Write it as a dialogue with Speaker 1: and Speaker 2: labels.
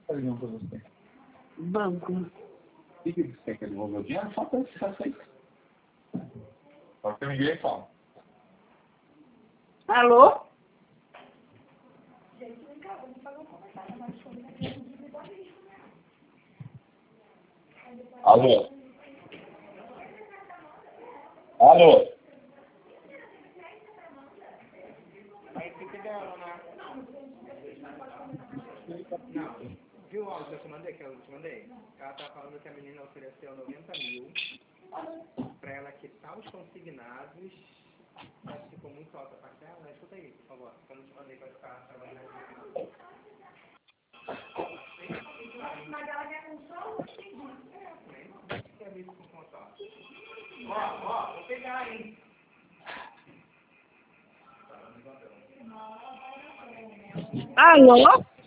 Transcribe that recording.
Speaker 1: Pergunta pra você.
Speaker 2: Banco.
Speaker 1: O que você quer devolver o dinheiro? Só para esse aceito. Só que ninguém fala.
Speaker 2: Alô?
Speaker 1: Alô? Alô?
Speaker 3: Aí fica dela, né? Não. Viu o áudio que eu te mandei, Ela tá falando que a menina ofereceu 90 mil pra ela quitar os consignados. Acho que ficou muito alta a parcela. Escuta aí, por favor. Que eu não te mandei pra ficar trabalhando aqui. Mas ela quer com só o segundo. Também não. Quer ver isso com consórcio. Ó, vou pegar, hein?
Speaker 2: Alô?